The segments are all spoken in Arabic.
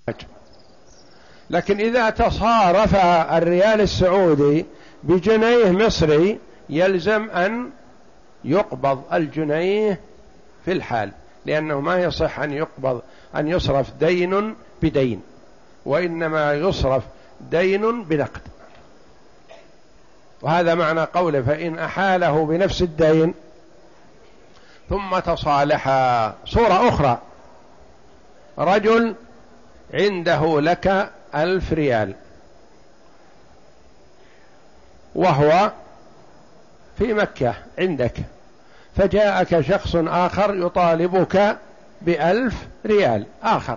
لكن إذا تصارف الريال السعودي بجنيه مصري يلزم أن يقبض الجنيه في الحال، لأنه ما يصح أن يصرف دين بدين، وإنما يصرف دين بنقد. وهذا معنى قوله فإن أحاله بنفس الدين ثم تصالحا. صورة أخرى: رجل عنده لك 1000 ريال وهو في مكة عندك، فجاءك شخص آخر يطالبك ب1000 ريال آخر،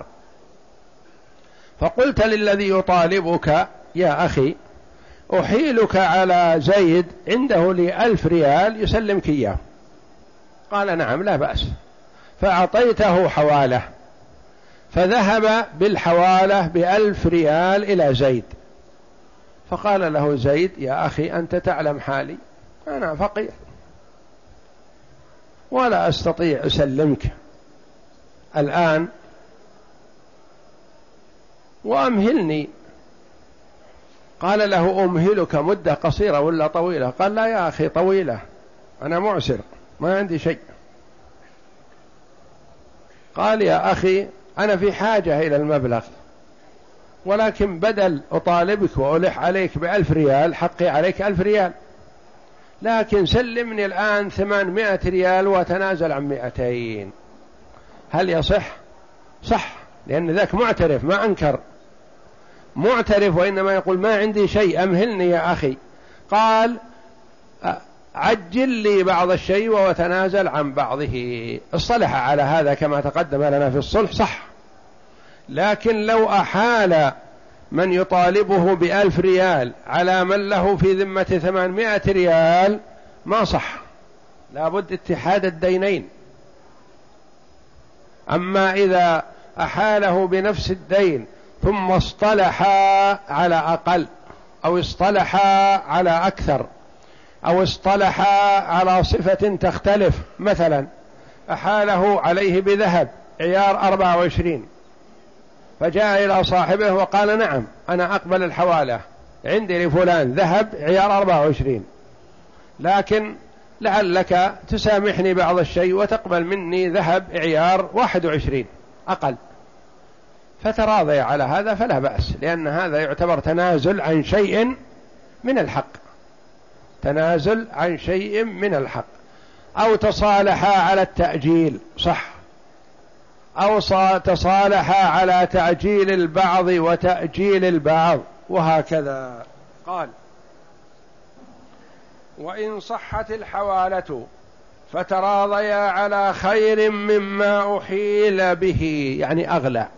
فقلت للذي يطالبك: يا أخي أحيلك على زيد عنده لي 1000 ريال يسلمك إياه. قال: نعم لا بأس. فأعطيته حوالة، فذهب بالحوالة ب1000 ريال إلى زيد، فقال له زيد: يا أخي أنت تعلم حالي، أنا فقير ولا أستطيع أسلمك الآن، وأمهلني. قال له: أمهلك مدة قصيرة ولا طويلة؟ قال: لا يا أخي طويلة، أنا معسر ما عندي شيء. قال: يا أخي أنا في حاجة إلى المبلغ، ولكن بدل أطالبك وألح عليك ب1000 ريال حقي عليك 1000 ريال، لكن سلمني الآن 800 ريال وتنازل عن 200. هل يصح؟ صح، لأن ذاك معترف ما أنكر، معترف، وإنما يقول: ما عندي شيء أمهلني يا أخي. قال: عجل لي بعض الشيء وتنازل عن بعضه. اصطلح على هذا كما تقدم لنا في الصلح، صح. لكن لو أحال من يطالبه ب1000 ريال على من له في ذمة 800 ريال ما صح، لابد اتحاد الدينين. أما إذا أحاله بنفس الدين ثم اصطلحا على أقل، أو اصطلحا على أكثر، أو اصطلحا على صفة تختلف، مثلا أحاله عليه بذهب عيار 24، فجاء إلى صاحبه وقال: نعم أنا أقبل الحوالة، عندي لفلان ذهب عيار 24، لكن لعلك تسامحني بعض الشيء وتقبل مني ذهب عيار 21 أقل. فتراضي على هذا فلا بأس، لأن هذا يعتبر تنازل عن شيء من الحق، تنازل عن شيء من الحق. أو تصالحا على التأجيل، صح، أو تصالحا على تعجيل البعض وتأجيل البعض، وهكذا. قال: وإن صحت الحوالة فتراضيا على خير مما أحيل به، يعني أغلى.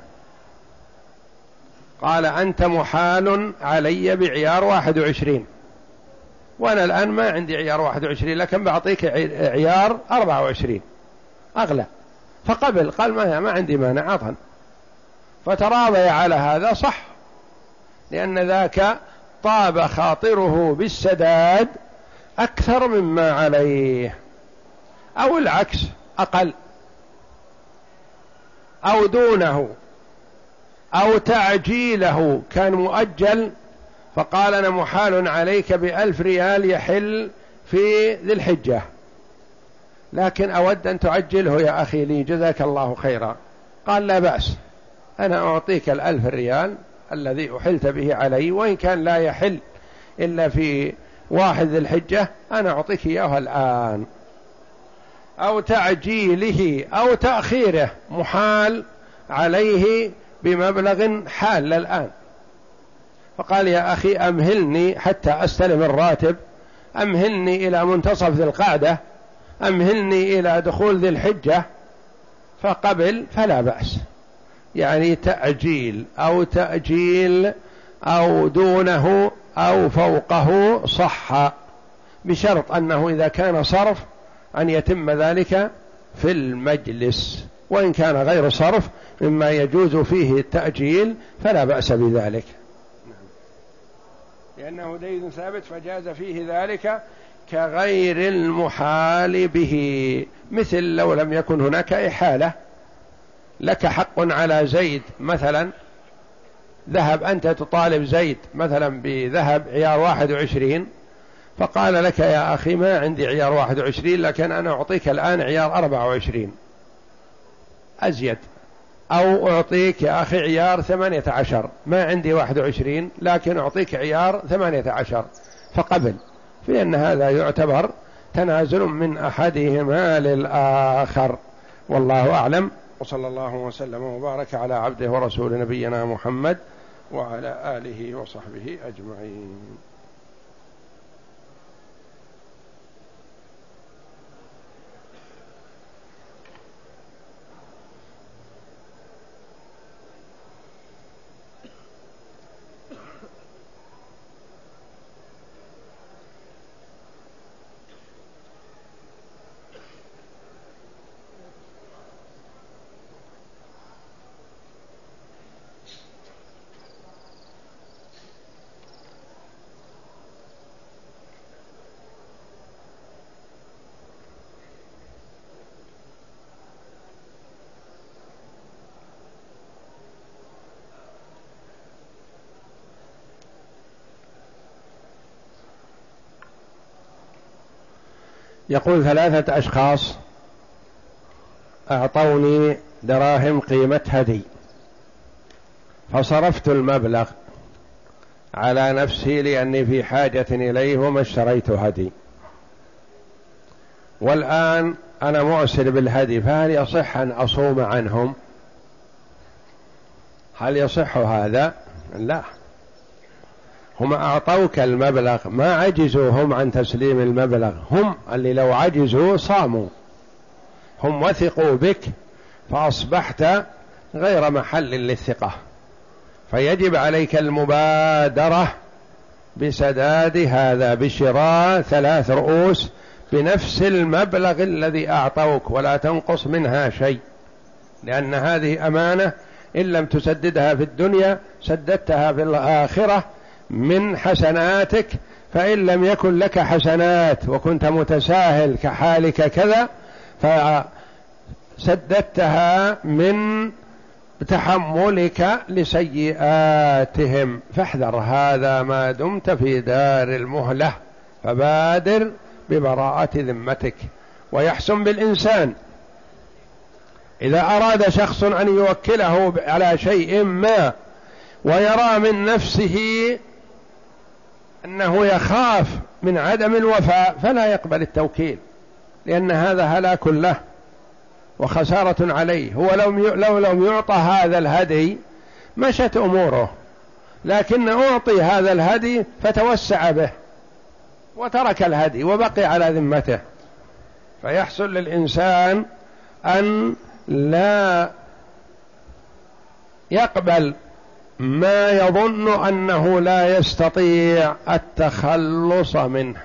قال: أنت محال علي بعيار 21، وأنا الآن ما عندي عيار 21، لكن بعطيك عيار 24 أغلى. فقبل، قال: ما عندي مانع، عطا. فتراضي على هذا، صح، لأن ذاك طاب خاطره بالسداد أكثر مما عليه. أو العكس، أقل أو دونه، أو تعجيله، كان مؤجل فقال: أنا محال عليك ب1000 ريال يحل في ذي الحجة، لكن أود أن تعجله يا أخي لي جزاك الله خيرا. قال: لا بأس، أنا أعطيك 1000 ريال الذي أحلت به علي، وإن كان لا يحل إلا في 1 ذي الحجة، أنا أعطيك إياه الآن. أو تعجيله أو تأخيره، محال عليه بمبلغ حال الآن، فقال: يا أخي أمهلني حتى أستلم الراتب، أمهلني إلى منتصف ذي القعدة، أمهلني إلى دخول ذي الحجة، فقبل فلا بأس. يعني تأجيل أو تأجيل أو دونه أو فوقه صح، بشرط أنه إذا كان صرف أن يتم ذلك في المجلس، وإن كان غير صرف مما يجوز فيه التأجيل فلا بأس بذلك، لأنه دين ثابت فجاز فيه ذلك كغير المحال به. مثل لو لم يكن هناك إحالة، لك حق على زيد مثلا ذهب أنت تطالب زيد مثلا بذهب عيار 21، فقال لك يا أخي ما عندي عيار 21 لكن أنا أعطيك الآن عيار 24 أزيد، أو أعطيك يا أخي عيار 18 ما عندي 21 لكن أعطيك عيار 18، فقبل، في أن هذا يعتبر تنازل من أحدهما للآخر. والله أعلم، وصلى الله وسلم وبارك على عبده ورسول نبينا محمد وعلى آله وصحبه أجمعين. يقول 3 أشخاص أعطوني دراهم قيمة هدي، فصرفت المبلغ على نفسي لأني في حاجة إليه وما اشتريت هدي، والآن أنا مؤسر بالهدي، فهل يصح أن أصوم عنهم؟ هل يصح هذا؟ لا، هم أعطوك المبلغ، ما عجزوا هم عن تسليم المبلغ، هم اللي لو عجزوا صاموا، هم وثقوا بك فأصبحت غير محل للثقة، فيجب عليك المبادرة بسداد هذا بشراء 3 رؤوس بنفس المبلغ الذي أعطوك ولا تنقص منها شيء، لأن هذه أمانة إن لم تسددها في الدنيا سددتها في الآخرة من حسناتك، فإن لم يكن لك حسنات وكنت متساهل كحالك كذا فسددتها من تحملك لسيئاتهم، فاحذر هذا ما دمت في دار المهلة، فبادر ببراءة ذمتك. ويحسن بالإنسان إذا أراد شخص أن يوكله على شيء ما ويرى من نفسه أنه يخاف من عدم الوفاء فلا يقبل التوكيل، لأن هذا هلاك له وخسارة عليه. هو لو لم يعطى هذا الهدي مشت أموره، لكن أعطي هذا الهدي فتوسع به وترك الهدي وبقي على ذمته. فيحصل للإنسان أن لا يقبل ما يظن أنه لا يستطيع التخلص منه.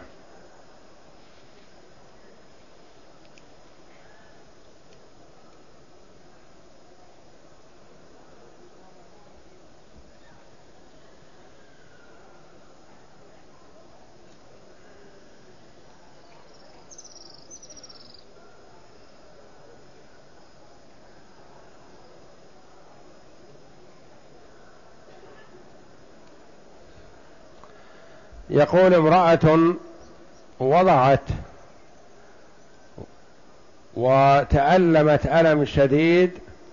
يقول امرأة وضعت وتألمت ألم شديد،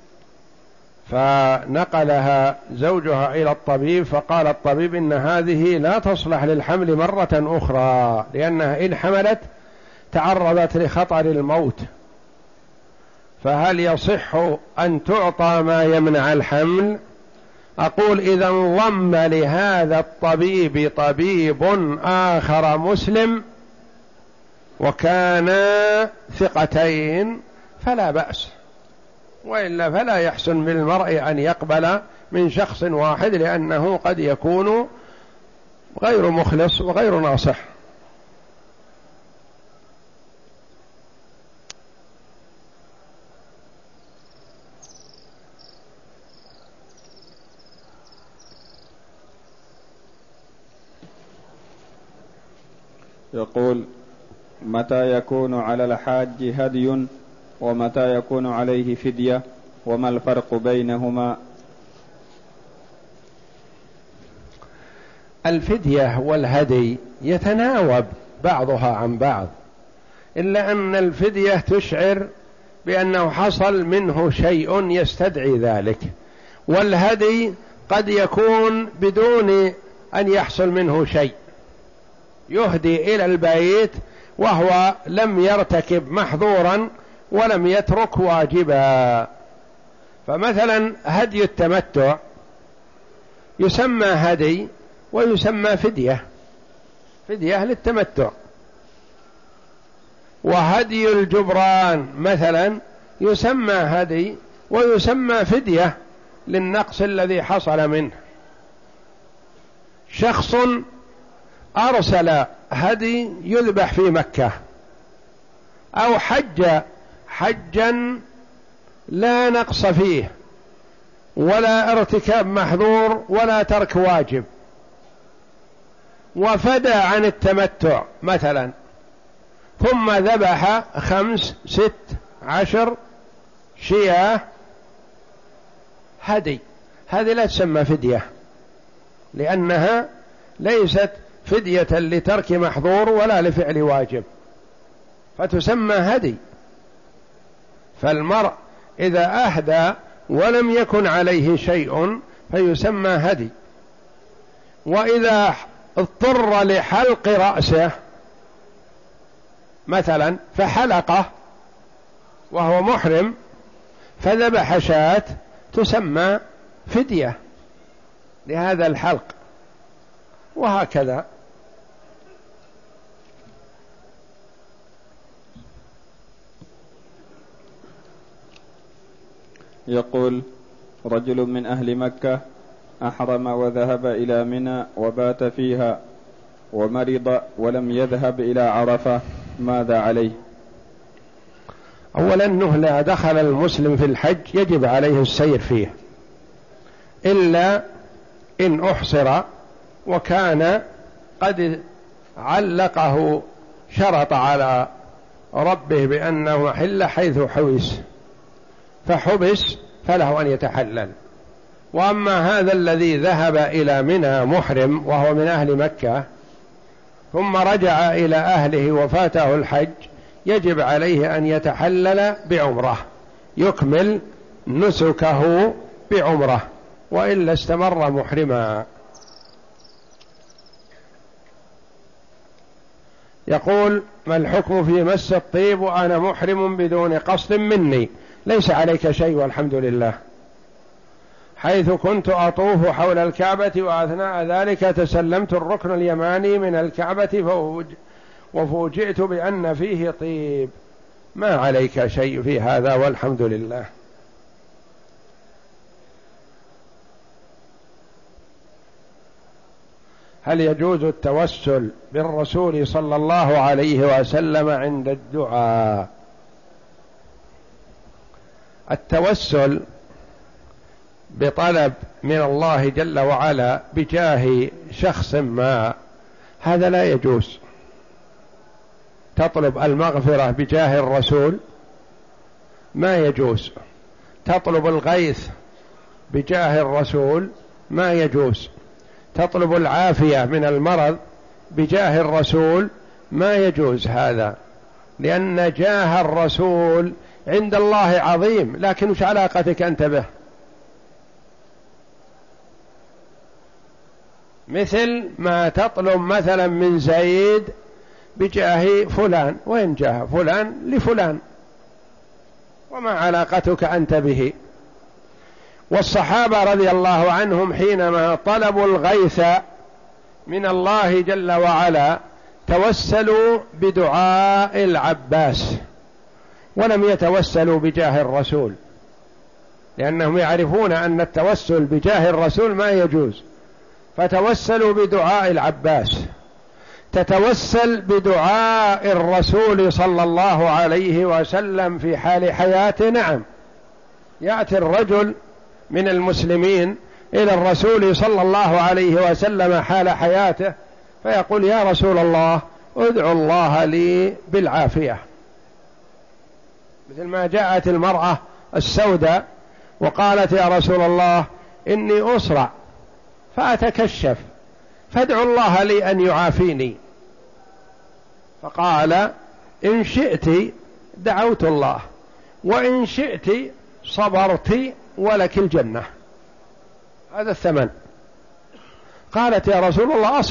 فنقلها زوجها إلى الطبيب، فقال الطبيب إن هذه لا تصلح للحمل مرة أخرى، لأنها إن حملت تعرضت لخطر الموت، فهل يصح أن تعطى ما يمنع الحمل؟ أقول إذا انضم لهذا الطبيب طبيب آخر مسلم وكانا ثقتين فلا بأس، وإلا فلا يحسن بالمرء أن يقبل من شخص واحد، لأنه قد يكون غير مخلص وغير ناصح. يقول: متى يكون على الحاج هدي ومتى يكون عليه فدية، وما الفرق بينهما؟ الفدية والهدي يتناوب بعضها عن بعض، إلا أن الفدية تشعر بأنه حصل منه شيء يستدعي ذلك، والهدي قد يكون بدون أن يحصل منه شيء، يهدي إلى البيت وهو لم يرتكب محظورا ولم يترك واجبا. فمثلا هدي التمتع يسمى هدي ويسمى فدية، فدية للتمتع. وهدي الجبران مثلا يسمى هدي ويسمى فدية للنقص الذي حصل منه. شخص أرسل هدي يذبح في مكة، أو حج حجا لا نقص فيه ولا ارتكاب محظور ولا ترك واجب، وفدى عن التمتع مثلا، ثم ذبح 5 6 10 شياه هدي، هذه لا تسمى فدية، لأنها ليست فدية لترك محظور ولا لفعل واجب، فتسمى هدي. فالمرء إذا أهدى ولم يكن عليه شيء فيسمى هدي. وإذا اضطر لحلق رأسه مثلا فحلقه وهو محرم فذبح شاة تسمى فدية لهذا الحلق، وهكذا. يقول: رجل من أهل مكة أحرم وذهب إلى منى وبات فيها ومرض ولم يذهب إلى عرفة، ماذا عليه؟ أولا أنه لا دخل المسلم في الحج يجب عليه السير فيه، إلا إن أحصر وكان قد علقه شرط على ربه بأنه محل حيث حوس فحبس فله أن يتحلل. وأما هذا الذي ذهب إلى منى محرم وهو من أهل مكة ثم رجع إلى أهله وفاته الحج، يجب عليه أن يتحلل بعمرة، يكمل نسكه بعمرة، وإلا استمر محرما. يقول: ما الحكم في مس الطيب وأنا محرم بدون قصد مني؟ ليس عليك شيء والحمد لله. حيث كنت أطوف حول الكعبة وأثناء ذلك تسلمت الركن اليماني من الكعبة وفوجئت بأن فيه طيب، ما عليك شيء في هذا والحمد لله. هل يجوز التوسل بالرسول صلى الله عليه وسلم عند الدعاء؟ التوسل بطلب من الله جل وعلا بجاه شخص ما هذا لا يجوز. تطلب المغفرة بجاه الرسول ما يجوز، تطلب الغيث بجاه الرسول ما يجوز، تطلب العافية من المرض بجاه الرسول ما يجوز هذا، لأن جاه الرسول عند الله عظيم، لكن وش علاقتك أنت به؟ مثل ما تطلب مثلا من زيد بجاه فلان، وين جاه فلان لفلان، وما علاقتك أنت به؟ والصحابة رضي الله عنهم حينما طلبوا الغيث من الله جل وعلا توسلوا بدعاء العباس ولم يتوسلوا بجاه الرسول، لأنهم يعرفون أن التوسل بجاه الرسول ما يجوز، فتوسلوا بدعاء العباس. تتوسل بدعاء الرسول صلى الله عليه وسلم في حال حياته، نعم، يأتي الرجل من المسلمين إلى الرسول صلى الله عليه وسلم حال حياته فيقول: يا رسول الله ادعو الله لي بالعافية، مثل ما جاءت المرأة السوداء وقالت: يا رسول الله إني أسرع فأتكشف، فادعوا الله لي أن يعافيني. فقال إن شئت دعوت الله وإن شئت صبرت ولك الجنة، هذا الثمن. قالت يا رسول الله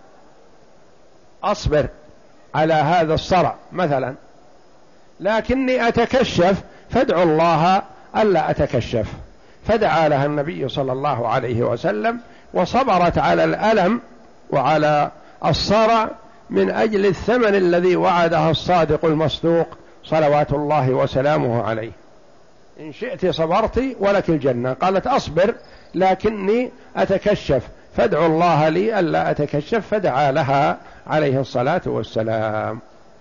أصبر على هذا الصرع مثلا، لكني أتكشف، فادعوا الله ألا أتكشف. فدعا لها النبي صلى الله عليه وسلم وصبرت على الألم وعلى الصرع من أجل الثمن الذي وعدها الصادق المصدوق صلوات الله وسلامه عليه. إن شئت صبرت ولك الجنة. قالت أصبر لكني أتكشف، فادعوا الله لي ألا أتكشف. فدعا لها عليه الصلاة والسلام.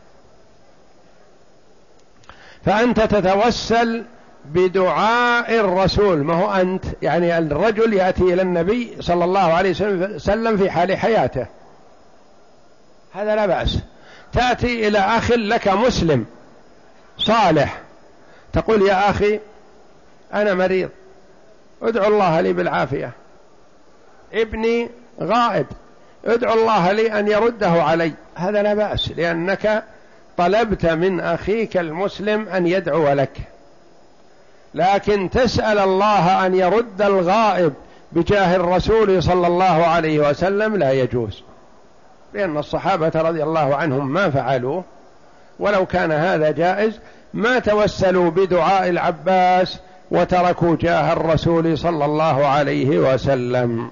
فأنت تتوسل بدعاء الرسول، ما هو أنت، يعني الرجل يأتي إلى النبي صلى الله عليه وسلم في حال حياته، هذا لا بأس. تأتي إلى أخ لك مسلم صالح تقول يا أخي أنا مريض ادعو الله لي بالعافية، ابني غائب ادعو الله لي أن يرده علي، هذا لا بأس، لأنك طلبت من أخيك المسلم أن يدعو لك. لكن تسأل الله أن يرد الغائب بجاه الرسول صلى الله عليه وسلم لا يجوز، لأن الصحابة رضي الله عنهم ما فعلوه، ولو كان هذا جائز ما توسلوا بدعاء العباس وتركوا جاه الرسول صلى الله عليه وسلم.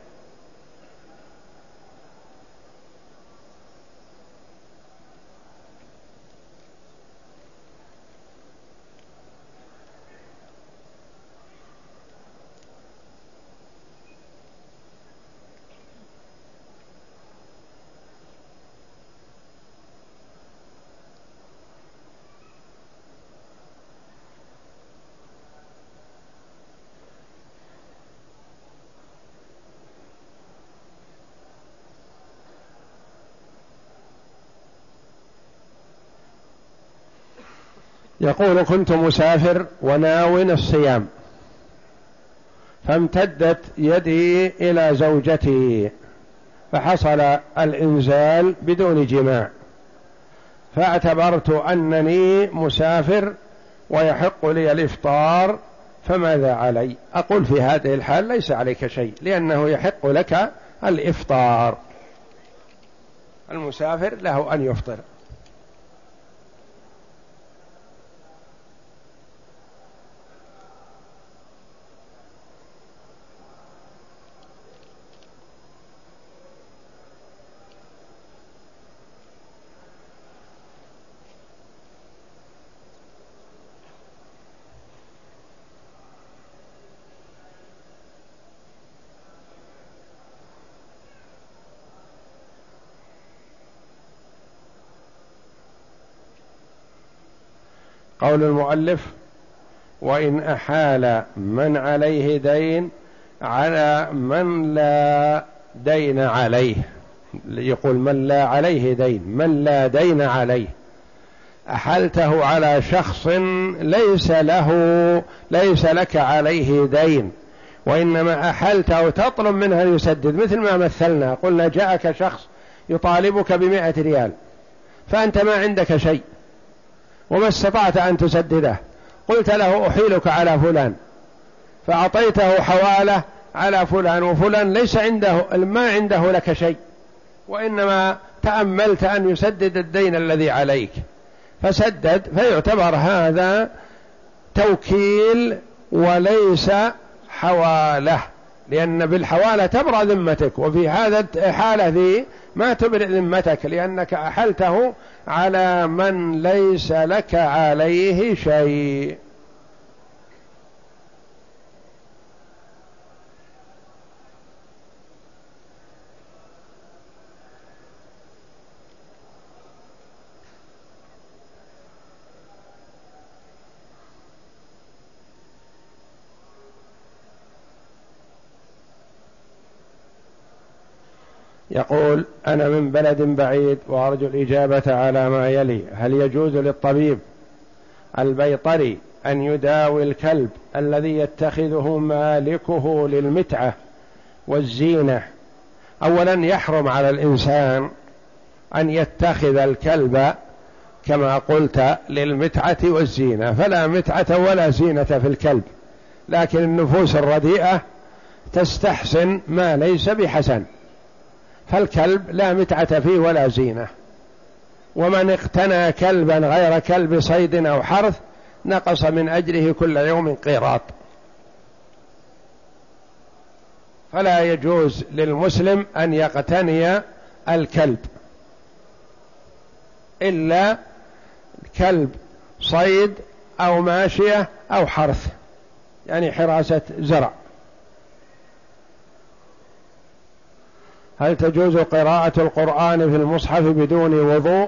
يقول كنت مسافر وناو الصيام، فامتدت يدي إلى زوجتي فحصل الإنزال بدون جماع، فاعتبرت أنني مسافر ويحق لي الإفطار، فماذا علي؟ أقول في هذه الحال ليس عليك شيء، لأنه يحق لك الإفطار، المسافر له أن يفطر. قول المؤلف وإن أحال من عليه دين على من لا دين عليه، يقول من لا عليه دين، من لا دين عليه، أحلته على شخص ليس لك عليه دين، وإنما أحلته تطلب منه أن يسدد، مثل ما مثلنا قلنا جاءك شخص يطالبك ب100 ريال فأنت ما عندك شيء وما استطعت أن تسدده، قلت له أحيلك على فلان، فأعطيته حوالة على فلان، وفلان ليس عنده ما عنده لك شيء، وإنما تأملت أن يسدد الدين الذي عليك فسدد، فيعتبر هذا توكيل وليس حوالة، لأن بالحوالة تبرأ ذمتك، وفي هذا الحالة ذي ما تبرئ ذمتك، لأنك أحلته على من ليس لك عليه شيء. يقول أنا من بلد بعيد وأرجو الإجابة على ما يلي: هل يجوز للطبيب البيطري أن يداوي الكلب الذي يتخذه مالكه للمتعة والزينة أولا يحرم على الإنسان أن يتخذ الكلب كما قلت للمتعة والزينة، فلا متعة ولا زينة في الكلب، لكن النفوس الرديئة تستحسن ما ليس بحسن، فالكلب لا متعة فيه ولا زينة. ومن اقتنى كلبا غير كلب صيد أو حرث نقص من أجره كل يوم قيراط. فلا يجوز للمسلم أن يقتني الكلب إلا كلب صيد أو ماشية أو حرث، يعني حراسة زرع. هل تجوز قراءة القرآن في المصحف بدون وضوء؟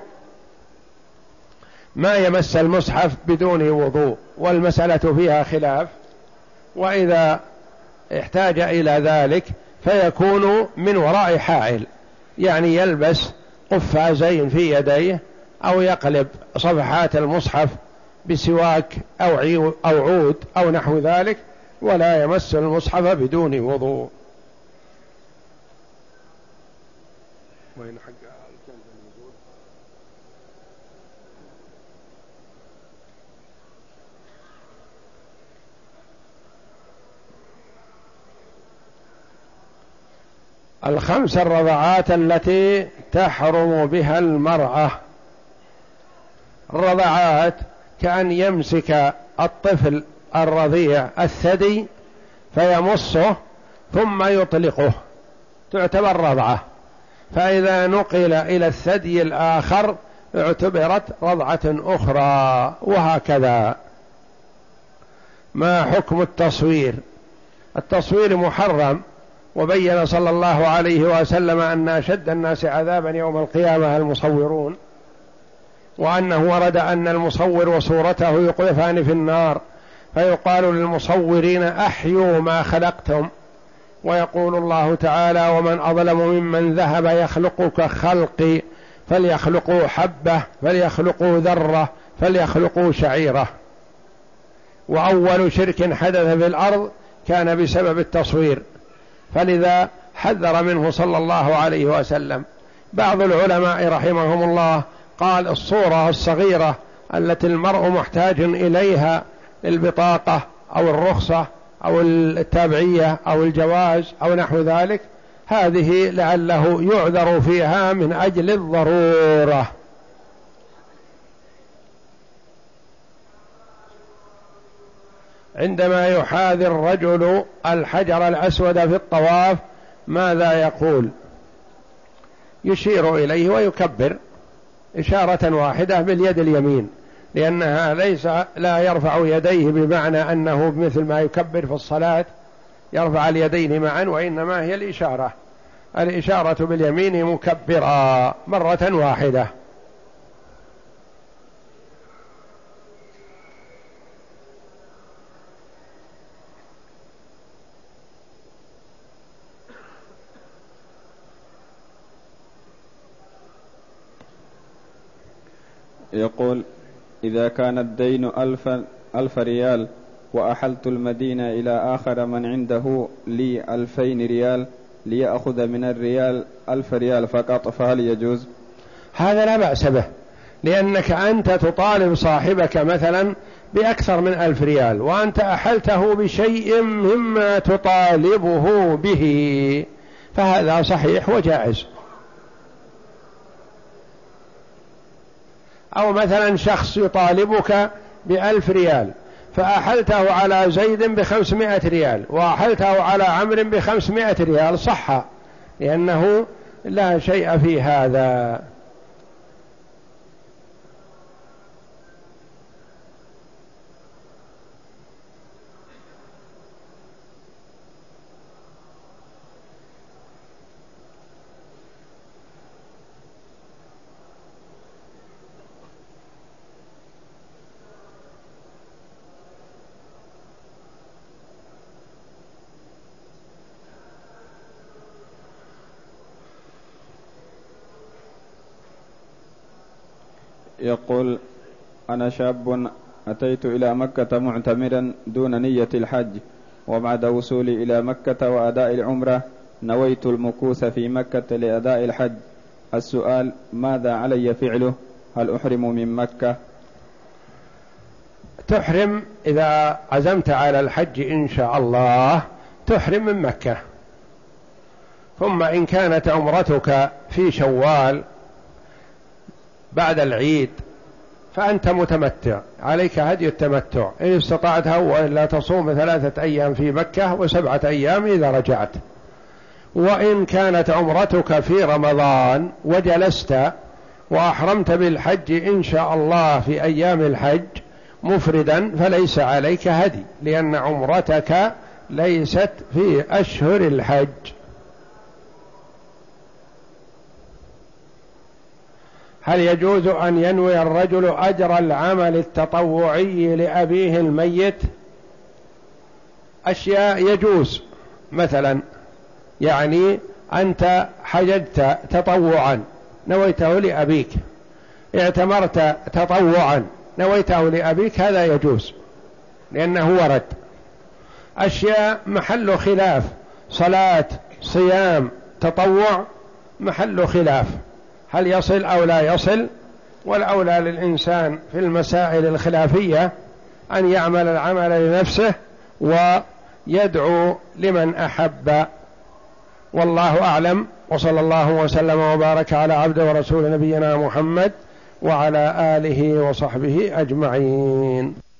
ما يمس المصحف بدون وضوء، والمسألة فيها خلاف، وإذا احتاج إلى ذلك فيكون من وراء حائل، يعني يلبس قفازين في يديه أو يقلب صفحات المصحف بسواك أو عود أو نحو ذلك، ولا يمس المصحف بدون وضوء. وين حق الكلب الموجود؟ الخمس الرضعات التي تحرم بها المرأة. الرضعات كأن يمسك الطفل الرضيع الثدي فيمصه ثم يطلقه، تعتبر رضعة، فإذا نقل إلى الثدي الآخر اعتبرت رضعة أخرى، وهكذا. ما حكم التصوير؟ التصوير محرم، وبين صلى الله عليه وسلم أن أشد الناس عذابا يوم القيامة المصورون، وأنه ورد أن المصور وصورته يقذفان في النار، فيقال للمصورين أحيوا ما خلقتم، ويقول الله تعالى ومن أظلم ممن ذهب يخلق كخلقي، فليخلقوا حبة، فليخلقوا ذرة، فليخلقوا شعيرة. وأول شرك حدث في الأرض كان بسبب التصوير، فلذا حذر منه صلى الله عليه وسلم. بعض العلماء رحمهم الله قال الصورة الصغيرة التي المرء محتاج إليها البطاقة أو الرخصة أو التابعية أو الجواز أو نحو ذلك، هذه لعله يعذر فيها من أجل الضرورة. عندما يحاذي الرجل الحجر الأسود في الطواف ماذا يقول؟ يشير إليه ويكبر إشارة واحدة باليد اليمين، لأنها لا يرفع يديه بمعنى أنه مثل ما يكبر في الصلاة يرفع اليدين معا، وإنما هي الإشارة باليمين مكبرا مرة واحدة. يقول إذا كان الدين 1000 ريال وأحلت المدينة إلى آخر من عنده لي 2000 ريال ليأخذ من الريال 1000 ريال فقط، فهل يجوز؟ هذا لا بأس به، لأنك أنت تطالب صاحبك مثلا بأكثر من 1000 ريال، وأنت أحلته بشيء مما تطالبه به، فهذا صحيح وجائز. أو مثلا شخص يطالبك ب1000 ريال فأحلته على زيد ب500 ريال وأحلته على عمرو ب500 ريال، صح، لأنه لا شيء في هذا. يقول أنا شاب أتيت إلى مكة معتمرا دون نية الحج، وبعد وصولي إلى مكة وأداء العمرة نويت المكوث في مكة لأداء الحج. السؤال: ماذا علي فعله؟ هل أحرم من مكة؟ تحرم إذا عزمت على الحج إن شاء الله، تحرم من مكة. ثم إن كانت عمرتك في شوال بعد العيد فأنت متمتع، عليك هدي التمتع إن استطعتها، وإلا تصوم 3 أيام في مكة و7 أيام إذا رجعت. وإن كانت عمرتك في رمضان وجلست وأحرمت بالحج إن شاء الله في أيام الحج مفردا فليس عليك هدي، لأن عمرتك ليست في أشهر الحج. هل يجوز أن ينوي الرجل أجر العمل التطوعي لأبيه الميت؟ أشياء يجوز، مثلا يعني أنت حججت تطوعا نويته لأبيك، اعتمرت تطوعا نويته لأبيك، هذا يجوز لأنه ورد. أشياء محل خلاف، صلاة، صيام، تطوع، محل خلاف هل يصل أو لا يصل، والأولى للإنسان في المسائل الخلافية أن يعمل العمل لنفسه ويدعو لمن أحب. والله أعلم، وصلى الله وسلم وبارك على عبده ورسول نبينا محمد وعلى آله وصحبه أجمعين.